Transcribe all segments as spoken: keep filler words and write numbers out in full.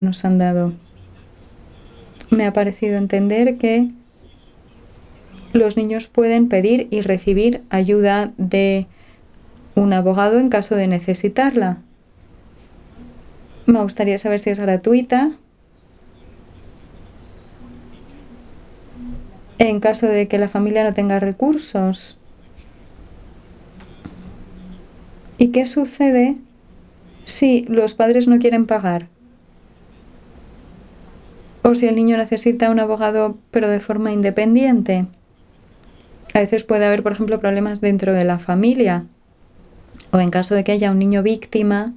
nos han dado. Me ha parecido entender que los niños pueden pedir y recibir ayuda de un abogado en caso de necesitarla. Me gustaría saber si es gratuita. En caso de que la familia no tenga recursos. ¿Y qué sucede si los padres no quieren pagar? O si el niño necesita un abogado pero de forma independiente. A veces puede haber, por ejemplo, problemas dentro de la familia. O en caso de que haya un niño víctima,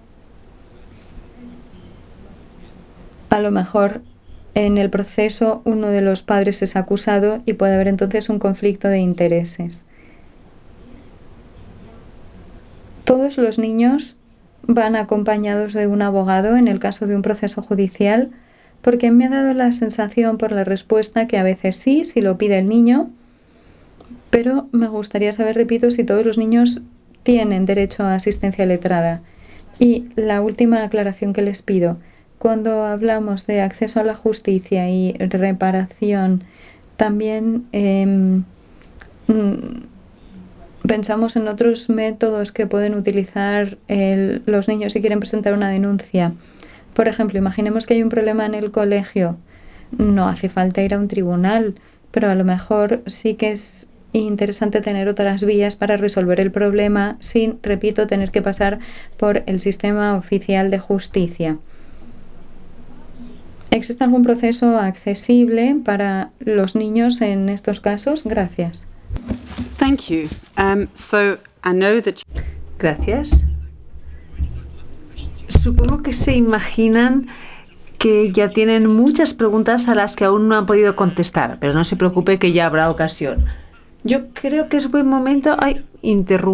a lo mejor en el proceso uno de los padres es acusado y puede haber entonces un conflicto de intereses. Todos los niños van acompañados de un abogado en el caso de un proceso judicial, porque me ha dado la sensación por la respuesta que a veces sí, si lo pide el niño, pero me gustaría saber, repito, si todos los niños tienen derecho a asistencia letrada. Y la última aclaración que les pido, cuando hablamos de acceso a la justicia y reparación, también eh, pensamos en otros métodos que pueden utilizar el, los niños si quieren presentar una denuncia. Por ejemplo, imaginemos que hay un problema en el colegio. No hace falta ir a un tribunal, pero a lo mejor sí que es interesante tener otras vías para resolver el problema sin, repito, tener que pasar por el sistema oficial de justicia. ¿Existe algún proceso accesible para los niños en estos casos? Gracias. Thank you. Um, so I know that... Gracias. Supongo que se imaginan que ya tienen muchas preguntas a las que aún no han podido contestar, pero no se preocupe que ya habrá ocasión. Yo creo que es buen momento... Ay, interrumpo.